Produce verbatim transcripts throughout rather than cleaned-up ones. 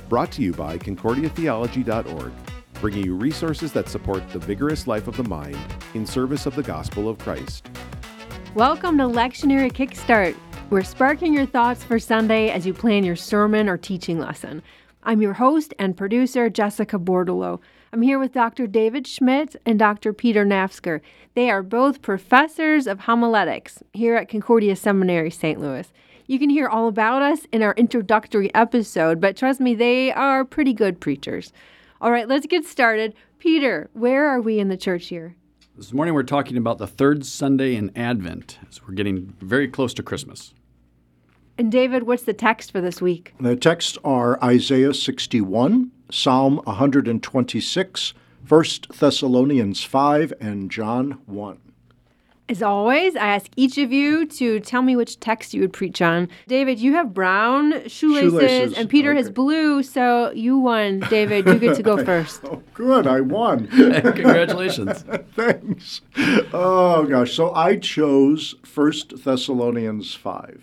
Brought to you by Concordia Theology dot org, bringing you resources that support the vigorous life of the mind in service of the gospel of Christ. Welcome to Lectionary Kickstart. We're sparking your thoughts for Sunday as you plan your sermon or teaching lesson. I'm your host and producer, Jessica Bordolo. I'm here with Doctor David Schmidt and Doctor Peter Nafsker. They are both professors of homiletics here at Concordia Seminary, Saint Louis. You can hear all about us in our introductory episode, but trust me, they are pretty good preachers. All right, let's get started. Peter, where are we in the church year? This morning we're talking about the third Sunday in Advent, as we're getting very close to Christmas. And David, what's the text for this week? The texts are Isaiah sixty-one, Psalm one hundred twenty-six, First Thessalonians five, and John one. As always, I ask each of you to tell me which text you would preach on. David, you have brown shoelaces, Shoelaces. and Peter Okay. has blue, so you won. David, you get to go first. Oh, good, I won. Congratulations. Thanks. Oh, gosh. So I chose First Thessalonians five.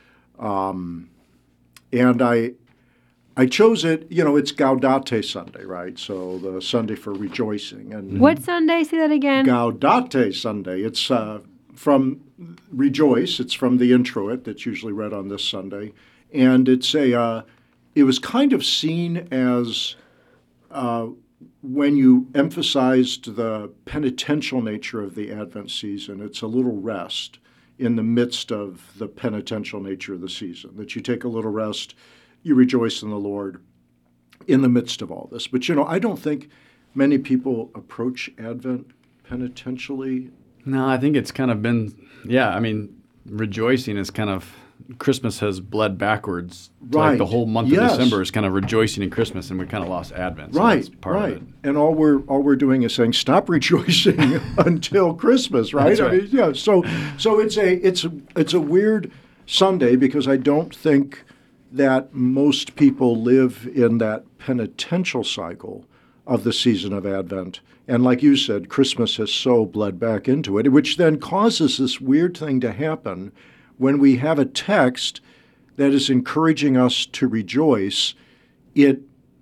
Um, and I I chose it, you know, it's Gaudete Sunday, right? So the Sunday for rejoicing. And What Sunday? Say that again. Gaudete Sunday. It's uh, from Rejoice. It's from the introit that's usually read on this Sunday. And it's a, uh, it was kind of seen as uh, when you emphasized the penitential nature of the Advent season, it's a little rest in the midst of the penitential nature of the season, that you take a little rest, you rejoice in the Lord in the midst of all this. But, you know, I don't think many people approach Advent penitentially. No, I think it's kind of been, yeah, I mean, rejoicing is kind of, Christmas has bled backwards. It's Right. Like the whole month Yes. of December is kind of rejoicing in Christmas, and we kind of lost Advent. So Right, that's part right. of it. And all we're all we're doing is saying stop rejoicing until Christmas, right? That's I right. mean, yeah. So so it's a it's a, it's a weird Sunday because I don't think that most people live in that penitential cycle of the season of Advent. And like you said, Christmas has so bled back into it, which then causes this weird thing to happen when we have a text that is encouraging us to rejoice. It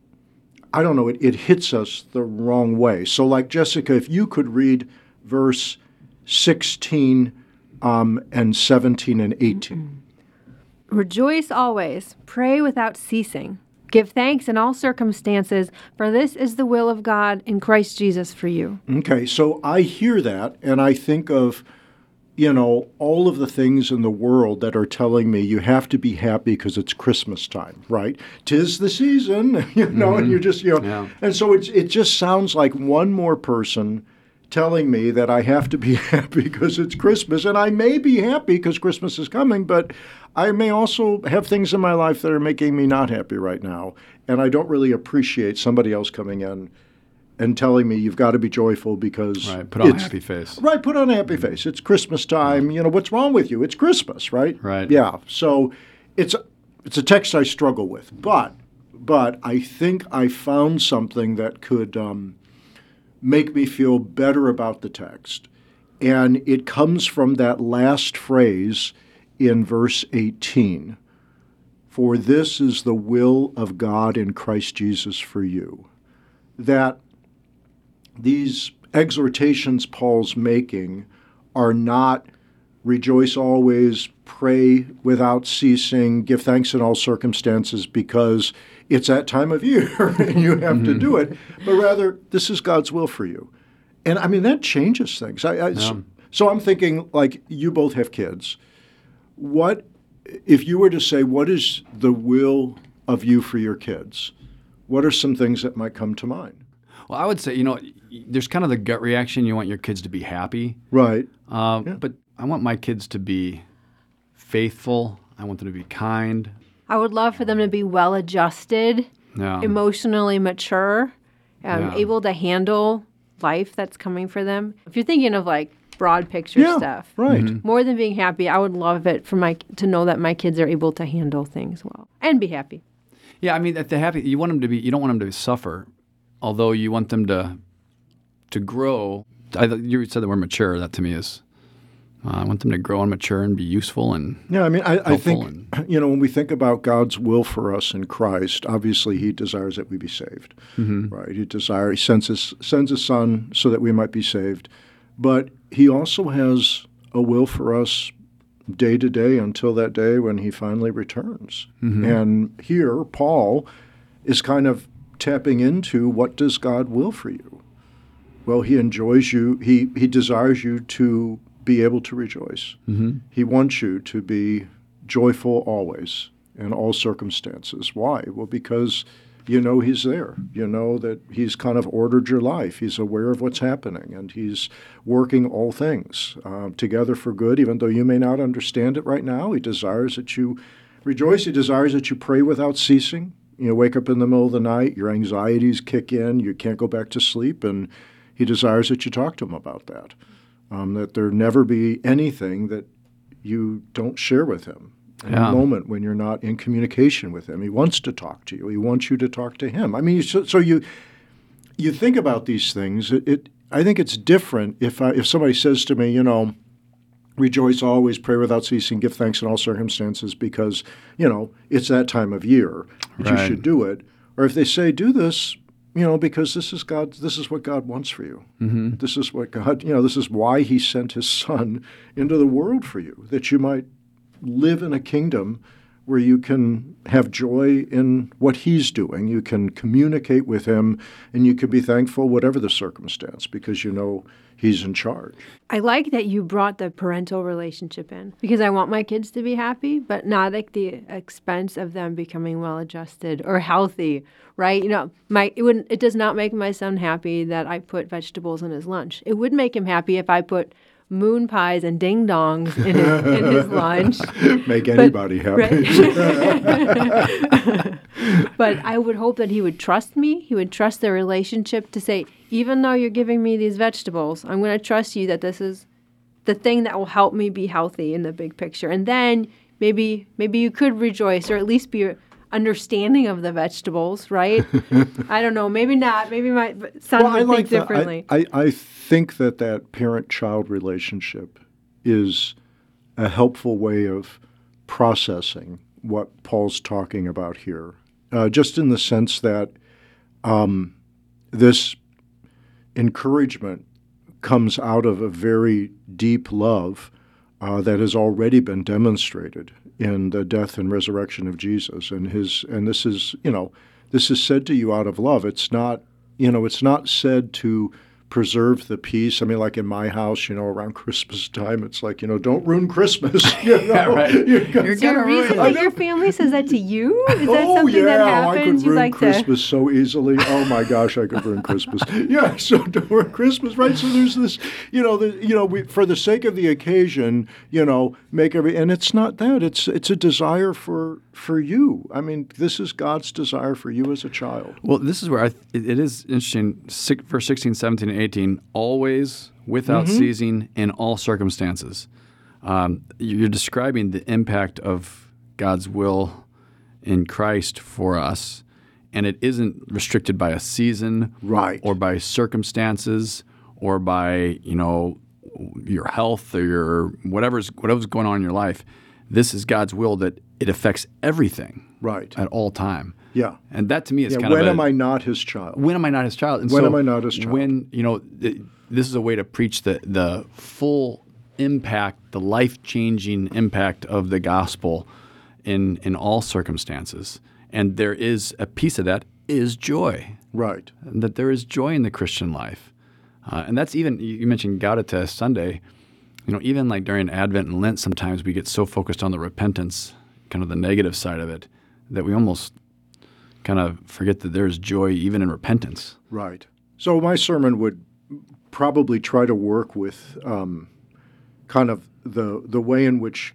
I don't know, it, it hits us the wrong way. So like Jessica, if you could read verse sixteen um, and seventeen and eighteen. Rejoice always, pray without ceasing. Give thanks in all circumstances, for this is the will of God in Christ Jesus for you. Okay, so I hear that and I think of, you know, all of the things in the world that are telling me you have to be happy because it's Christmas time, right? 'Tis the season, you know, Mm-hmm. and you're just, you know, Yeah. and so it's it just sounds like one more person telling me that I have to be happy because it's Christmas, and I may be happy because Christmas is coming, but I may also have things in my life that are making me not happy right now, and I don't really appreciate somebody else coming in and telling me you've got to be joyful because Right, put on a it's- happy face. Right, put on a happy face. It's Christmas time. You know, what's wrong with you? It's Christmas, right? Right. Yeah. So it's a, it's a text I struggle with, but but I think I found something that could um, make me feel better about the text, and it comes from that last phrase in verse eighteen. For this is the will of God in Christ Jesus for you. That these exhortations Paul's making are not rejoice always, pray without ceasing, give thanks in all circumstances because it's that time of year and you have to do it, but rather this is God's will for you. And I mean, that changes things. I, I, Yeah. so, so I'm thinking, like, you both have kids. What, if you were to say, what is the will of you for your kids? What are some things that might come to mind? Well, I would say, you know, there's kind of the gut reaction. You want your kids to be happy. Right. Uh, Yeah. But I want my kids to be faithful. I want them to be kind. I would love for them to be well-adjusted, Yeah. emotionally mature, um, Yeah. able to handle life that's coming for them. If you're thinking of like broad picture Yeah, stuff, right. Mm-hmm. more than being happy, I would love it for my to know that my kids are able to handle things well and be happy. Yeah, I mean, at the happy, you want them to be. You don't want them to suffer, although you want them to to grow. I, you said the word mature. That to me is Uh, I want them to grow and mature and be useful and Yeah, I mean, I, I helpful think, and- you know, when we think about God's will for us in Christ, obviously he desires that we be saved, right? He desires, he sends his, sends his son so that we might be saved. But he also has a will for us day to day until that day when he finally returns. And here, Paul is kind of tapping into, what does God will for you? Well, he enjoys you, he, he desires you to be able to rejoice. Mm-hmm. He wants you to be joyful always in all circumstances. Why? Well, because you know he's there. You know that he's kind of ordered your life. He's aware of what's happening, and he's working all things uh, together for good, even though you may not understand it right now. He desires that you rejoice. He desires that you pray without ceasing. You know, wake up in the middle of the night, your anxieties kick in, you can't go back to sleep, and he desires that you talk to him about that. Um, that there never be anything that you don't share with him in Yeah. a moment when you're not in communication with him. He wants to talk to you. He wants you to talk to him. I mean, so, so you you think about these things. It, it I think it's different if I, if somebody says to me, you know, rejoice always, pray without ceasing, give thanks in all circumstances, because you know it's that time of year that you Right. should do it. Or if they say, do this, you know, because this is God. This is what God wants for you. Mm-hmm. This is what God, you know, this is why he sent his son into the world for you, that you might live in a kingdom where you can have joy in what he's doing. You can communicate with him, and you can be thankful whatever the circumstance, because you know he's in charge. I like that you brought the parental relationship in, because I want my kids to be happy, but not at the expense of them becoming well-adjusted or healthy, right? You know, my it wouldn't it does not make my son happy that I put vegetables in his lunch. It would make him happy if I put moon pies and ding dongs in his, in his lunch. Make anybody happy. Right. But I would hope that he would trust me. He would trust the relationship to say, even though you're giving me these vegetables, I'm going to trust you that this is the thing that will help me be healthy in the big picture. And then maybe maybe you could rejoice, or at least be understanding of the vegetables, right? I don't know. Maybe not. Maybe my son Well, would I like think that. differently. I, I, I think that that parent-child relationship is a helpful way of processing what Paul's talking about here, uh, just in the sense that um, this encouragement comes out of a very deep love uh, that has already been demonstrated in the death and resurrection of Jesus, and his. And this is, you know, this is said to you out of love. It's not, you know, it's not said to preserve the peace. I mean, like in my house, you know, around Christmas time, it's like, you know, don't ruin Christmas. You know? Yeah, right. You're You're Is there a gonna reason ruin that your family says that to you? Is that oh something yeah, that oh, I happens? could You ruin like Christmas so easily. Oh my gosh, I could ruin Christmas. Yeah, so don't ruin Christmas, right? So there's this, you know, the, you know, we, for the sake of the occasion, you know, make every, and it's not that. It's it's a desire for for you. I mean, this is God's desire for you as a child. Well, this is where I th- it, it is interesting. Six, verse sixteen, seventeen, and eighteen, always, without Mm-hmm. ceasing, in all circumstances. Um, you're describing the impact of God's will in Christ for us, and it isn't restricted by a season, Right. or by circumstances, or by, you know, your health or your whatever's whatever's going on in your life. This is God's will, that it affects everything Right. at all time. Yeah. And that to me is Yeah. kind When of a, am I not his child? when am I not his child? And When so am I not his child? When, you know, th- this is a way to preach the, the full impact, the life-changing impact of the gospel in, in all circumstances. And there is a piece of that is joy, Right. and that there is joy in the Christian life. Uh, and that's even, you you mentioned Gaudete Sunday. You know, even like during Advent and Lent, sometimes we get so focused on the repentance, kind of the negative side of it, that we almost kind of forget that there's joy even in repentance. Right. So my sermon would probably try to work with um, kind of the the way in which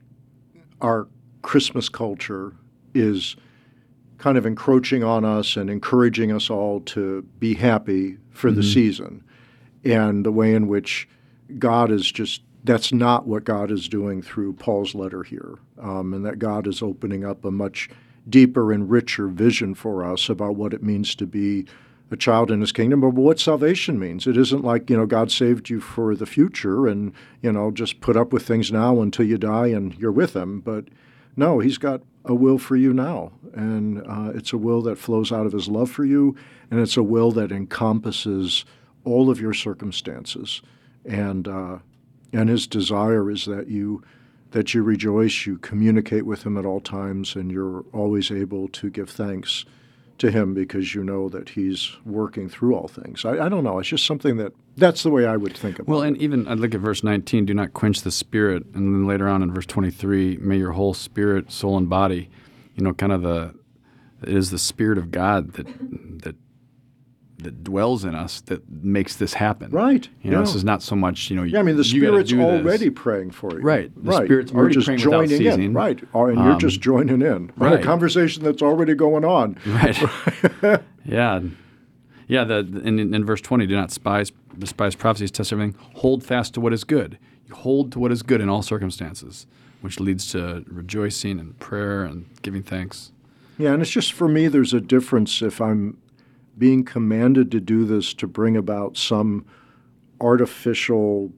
our Christmas culture is kind of encroaching on us and encouraging us all to be happy for the season, and the way in which God is just, that's not what God is doing through Paul's letter here, um, and that God is opening up a much deeper and richer vision for us about what it means to be a child in his kingdom, but what salvation means. It isn't like, you know, God saved you for the future and, you know, just put up with things now until you die and you're with him. But no, he's got a will for you now. And uh, it's a will that flows out of his love for you, and it's a will that encompasses all of your circumstances. And uh, and his desire is that you that you rejoice, you communicate with him at all times, and you're always able to give thanks to him because you know that he's working through all things. I, I don't know. It's just something that, that's the way I would think about it. Well, and even I look at verse nineteen, do not quench the spirit. And then later on in verse twenty-three, may your whole spirit, soul, and body, you know, kind of the, it is the Spirit of God that that that dwells in us that makes this happen. Right. You know, yeah. this is not so much, you know, yeah, I mean, the you gotta Spirit's do already this. praying for you. Right. The right. Spirit's you're already just praying without joining ceasing. in. Right. Or, and you're Um, just joining in. right. A conversation that's already going on. Right. yeah. Yeah. The, in, in verse twenty, do not despise, despise prophecies, test everything. Hold fast to what is good. You hold to what is good in all circumstances, which leads to rejoicing and prayer and giving thanks. Yeah, and it's just for me, there's a difference if I'm being commanded to do this to bring about some artificial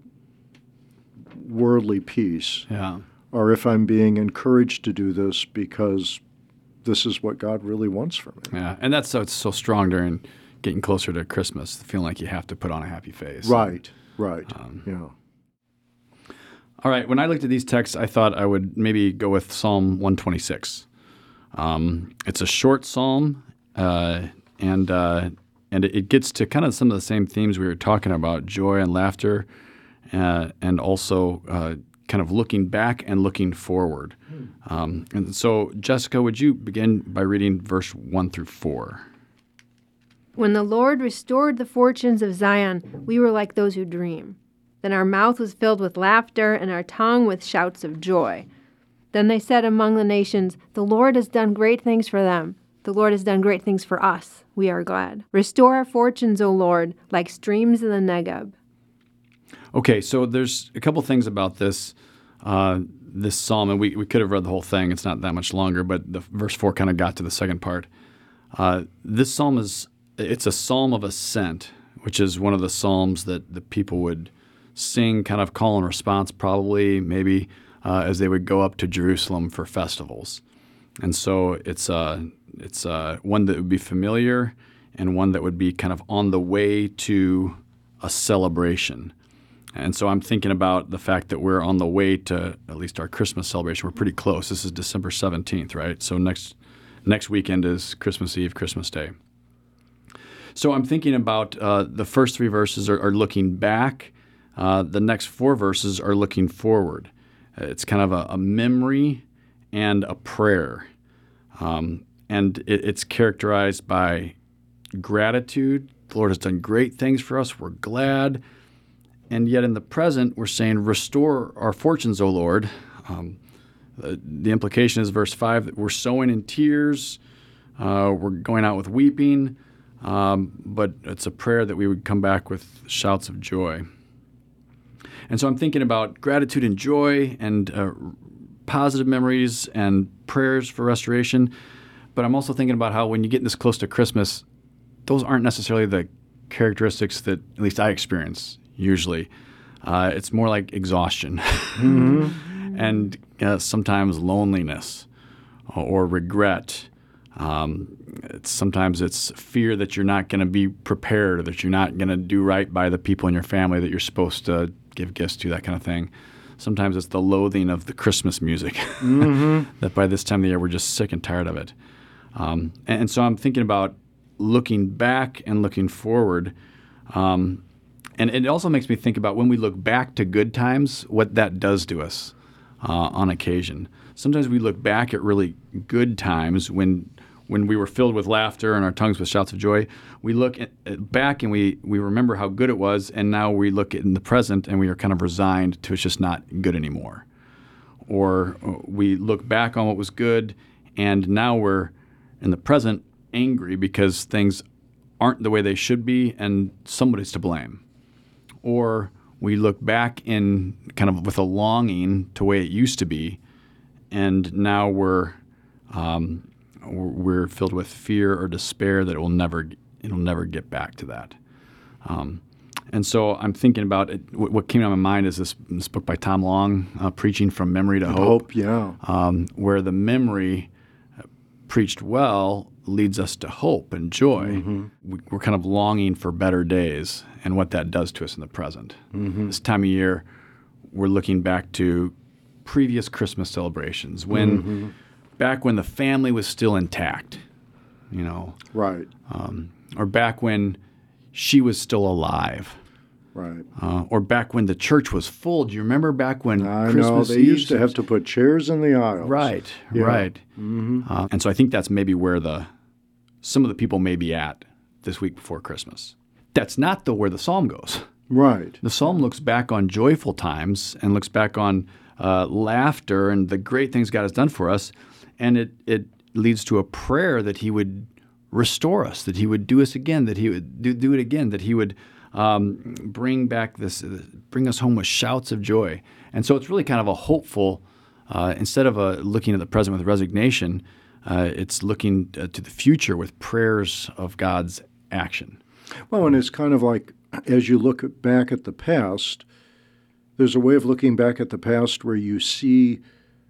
worldly peace, Yeah. or if I'm being encouraged to do this because this is what God really wants from me. Yeah. And that's so it's so strong during getting closer to Christmas, feeling like you have to put on a happy face. Right, right, Um, yeah. All right. When I looked at these texts, I thought I would maybe go with Psalm one twenty-six. Um, it's a short psalm, uh, and uh, and it gets to kind of some of the same themes we were talking about: joy and laughter, uh, and also uh, kind of looking back and looking forward. Um, and so, Jessica, would you begin by reading verse one through four? When the Lord restored the fortunes of Zion, we were like those who dream. Then our mouth was filled with laughter and our tongue with shouts of joy. Then they said among the nations, the Lord has done great things for them. The Lord has done great things for us. We are glad. Restore our fortunes, O Lord, like streams in the Negeb. Okay, so there's a couple things about this uh, this psalm, and we, we could have read the whole thing. It's not that much longer, but the verse four kind of got to the second part. Uh, this psalm is it's a psalm of ascent, which is one of the psalms that the people would sing, kind of call and response, probably maybe uh, as they would go up to Jerusalem for festivals. And so it's uh, it's uh, one that would be familiar and one that would be kind of on the way to a celebration. And so I'm thinking about the fact that we're on the way to at least our Christmas celebration. We're pretty close. This is December seventeenth, right? So next next weekend is Christmas Eve, Christmas Day. So I'm thinking about uh, the first three verses are, are looking back. Uh, the next four verses are looking forward. It's kind of a, a memory and a prayer. Um, and it, it's characterized by gratitude. The Lord has done great things for us. We're glad. And yet in the present, we're saying, restore our fortunes, O Lord. Um, the, the implication is verse five, that we're sowing in tears. Uh, we're going out with weeping. Um, but it's a prayer that we would come back with shouts of joy. And so I'm thinking about gratitude and joy and uh, positive memories and prayers for restoration. But I'm also thinking about how when you get this close to Christmas, those aren't necessarily the characteristics that at least I experience usually. Uh, it's more like exhaustion mm-hmm. and uh, sometimes loneliness or, or regret. Um, it's, sometimes it's fear that you're not going to be prepared or that you're not going to do right by the people in your family that you're supposed to give gifts to, that kind of thing. Sometimes it's the loathing of the Christmas music mm-hmm. that by this time of the year we're just sick and tired of it. Um, and, and so I'm thinking about looking back and looking forward. Um, and it also makes me think about when we look back to good times, what that does to us uh, on occasion. Sometimes we look back at really good times when when we were filled with laughter and our tongues with shouts of joy. We look at, at back and we, we remember how good it was, and now we look at in the present and we are kind of resigned to it's just not good anymore. Or we look back on what was good, and now we're in the present angry because things aren't the way they should be and somebody's to blame. Or we look back in kind of with a longing to the way it used to be, and now we're um, we're filled with fear or despair that it will never it'll never get back to that. Um, and so I'm thinking about it. What, what came to my mind is this, this book by Tom Long, uh, Preaching from Memory to Hope. Hope, yeah. Um, where the memory uh, preached well leads us to hope and joy. Mm-hmm. We, we're kind of longing for better days and what that does to us in the present. Mm-hmm. This time of year, we're looking back to previous Christmas celebrations when mm-hmm. back when the family was still intact, you know. Right. Um, or back when she was still alive. Right. Uh, or back when the church was full. Do you remember back when I Christmas know. They Eve used to have to put chairs in the aisles. Right, yeah. right. Mm-hmm. Uh, and so I think that's maybe where the some of the people may be at this week before Christmas. That's not, though, where the psalm goes. Right. The psalm looks back on joyful times and looks back on uh, laughter and the great things God has done for us, and it, it leads to a prayer that he would restore us, that he would do us again, that he would do, do it again, that he would um, bring back this, uh, bring us home with shouts of joy. And so it's really kind of a hopeful, uh, instead of a looking at the present with resignation, uh, it's looking uh, to the future with prayers of God's action. Well, and it's kind of like, as you look back at the past, there's a way of looking back at the past where you see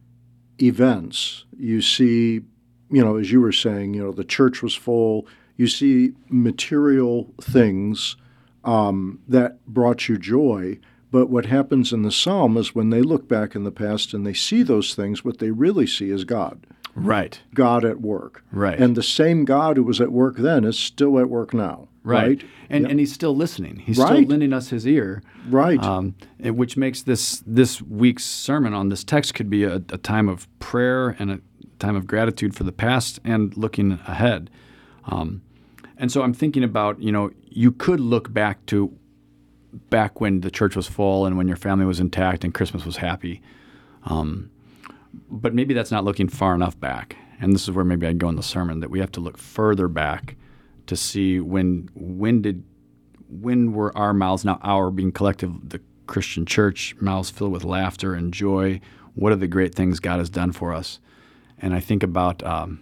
events. You see, you know, as you were saying, you know, the church was full. You see material things um, that brought you joy. But what happens in the psalm is when they look back in the past and they see those things, what they really see is God. Right. God at work. Right. And the same God who was at work then is still at work now. Right. Right. And yeah. and he's still listening. He's right. still lending us his ear. Right. Um, and which makes this this week's sermon on this text could be a, a time of prayer and a time of gratitude for the past and looking ahead. Um, and so I'm thinking about, you know, you could look back to back when the church was full and when your family was intact and Christmas was happy. Um, but maybe that's not looking far enough back. And this is where maybe I'd go in the sermon, that we have to look further back to see when when did when were our mouths, now our being collective, the Christian church, mouths filled with laughter and joy. What are the great things God has done for us? And I think about um,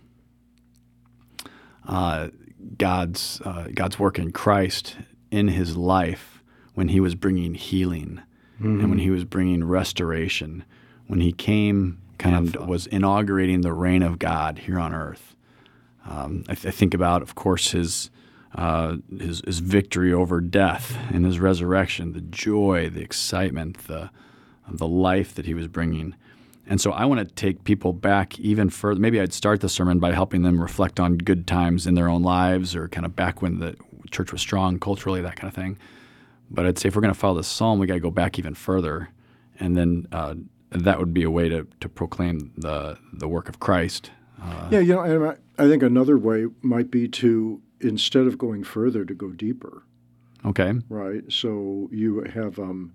uh, God's uh, God's work in Christ in his life when he was bringing healing mm-hmm. and when he was bringing restoration, when he came kind of was inaugurating the reign of God here on earth. Um, I, th- I think about, of course, his, uh, his his victory over death and his resurrection, the joy, the excitement, the the life that he was bringing. And so I want to take people back even further. Maybe I'd start the sermon by helping them reflect on good times in their own lives or kind of back when the church was strong culturally, that kind of thing. But I'd say if we're going to follow this psalm, we got to go back even further. And then uh, that would be a way to, to proclaim the the work of Christ. Uh, yeah, you know, and I, I think another way might be to, instead of going further, to go deeper. Okay. Right. So you have, um,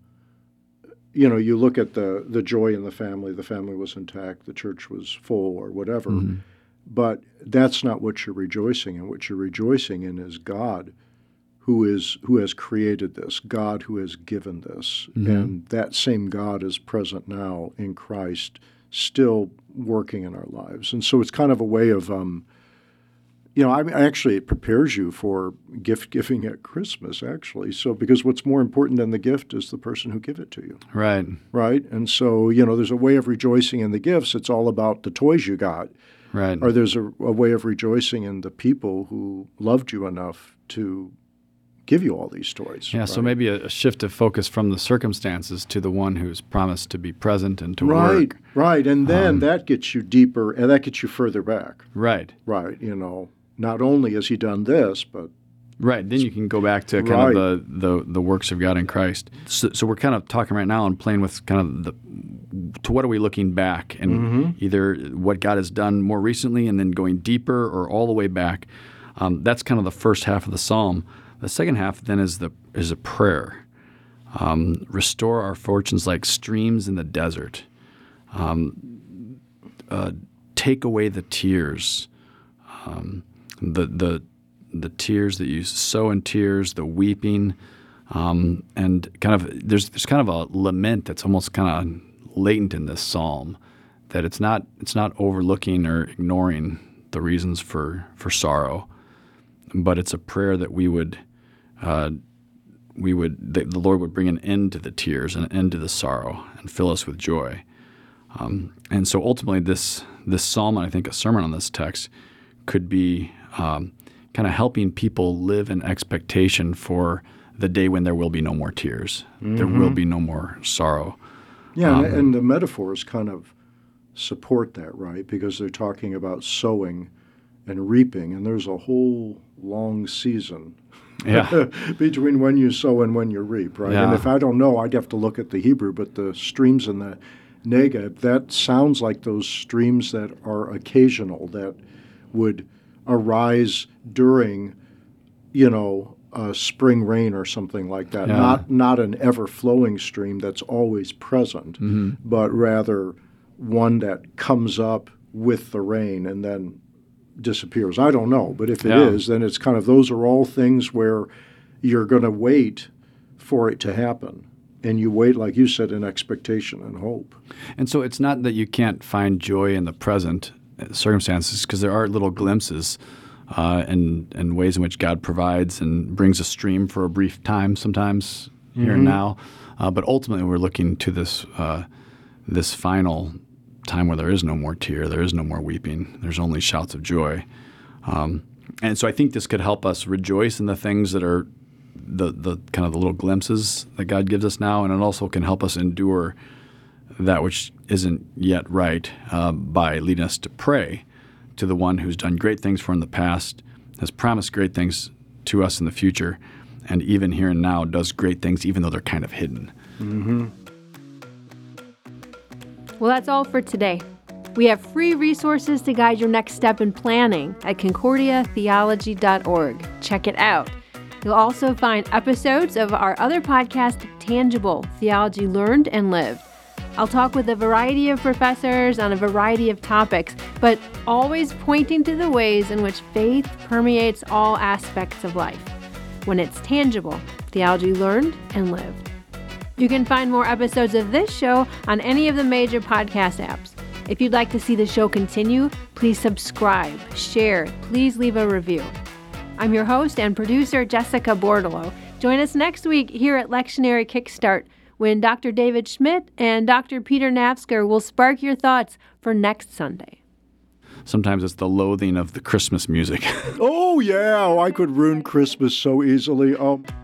you know, you look at the, the joy in the family. The family was intact. The church was full or whatever. Mm-hmm. But that's not what you're rejoicing in. What you're rejoicing in is God who is who has created this, God who has given this. Mm-hmm. And that same God is present now in Christ, still working in our lives. And so it's kind of a way of, um, you know, I mean, actually it prepares you for gift giving at Christmas, actually. So because what's more important than the gift is the person who give it to you. Right. Right? And so, you know, there's a way of rejoicing in the gifts. It's all about the toys you got. Right. Or there's a, a way of rejoicing in the people who loved you enough to give you all these toys. Yeah, right? so maybe a, a shift of focus from the circumstances to the one who's promised to be present and to right, work. Right, right. And then um, that gets you deeper, and that gets you further back. Right. Right, you know, not only has he done this, but... Right, then you can go back to kind right. of the, the, the works of God in Christ. So, so we're kind of talking right now and playing with kind of the, to what are we looking back? And mm-hmm. either what God has done more recently and then going deeper or all the way back. Um, that's kind of the first half of the psalm. The second half then is the is a prayer. Um, restore our fortunes like streams in the desert. Um, uh, take away the tears, um, the the the tears that you sow in tears, the weeping, um, and kind of there's there's kind of a lament that's almost kind of latent in this psalm, that it's not it's not overlooking or ignoring the reasons for for sorrow. but it's a prayer that we would, uh, we would, the, the Lord would bring an end to the tears and an end to the sorrow and fill us with joy. Um, and so ultimately, this this psalm, and I think a sermon on this text, could be um, kind of helping people live in expectation for the day when there will be no more tears, mm-hmm. there will be no more sorrow. Yeah, um, and, and the metaphors kind of support that, right? Because they're talking about sowing and reaping, and there's a whole long season yeah. between when you sow and when you reap, right? Yeah. And if I don't know, I'd have to look at the Hebrew, but the streams in the Negev, that sounds like those streams that are occasional, that would arise during, you know, uh, spring rain or something like that. Yeah. Not not an ever-flowing stream that's always present, mm-hmm. but rather one that comes up with the rain and then disappears. I don't know, but if it Yeah. is, then it's kind of, those are all things where you're going to wait for it to happen. And you wait, like you said, in expectation and hope. And so it's not that you can't find joy in the present circumstances, because there are little glimpses uh, and, and ways in which God provides and brings a stream for a brief time sometimes here Mm-hmm. and now. Uh, but ultimately, we're looking to this uh, this final time where there is no more tear, there is no more weeping, there's only shouts of joy. Um, and so I think this could help us rejoice in the things that are the the kind of the little glimpses that God gives us now, and it also can help us endure that which isn't yet right uh, by leading us to pray to the one who's done great things for in the past, has promised great things to us in the future, and even here and now does great things even though they're kind of hidden. Mm-hmm. Well, that's all for today. We have free resources to guide your next step in planning at concordia theology dot org. Check it out. You'll also find episodes of our other podcast, Tangible, Theology Learned and Lived. I'll talk with a variety of professors on a variety of topics, but always pointing to the ways in which faith permeates all aspects of life. When it's tangible, theology learned and lived. You can find more episodes of this show on any of the major podcast apps. If you'd like to see the show continue, please subscribe, share, please leave a review. I'm your host and producer, Jessica Bordelot. Join us next week here at Lectionary Kickstart, when Doctor David Schmidt and Doctor Peter Nafzger will spark your thoughts for next Sunday. Sometimes it's the loathing of the Christmas music. Oh, yeah, I could ruin Christmas so easily. Um.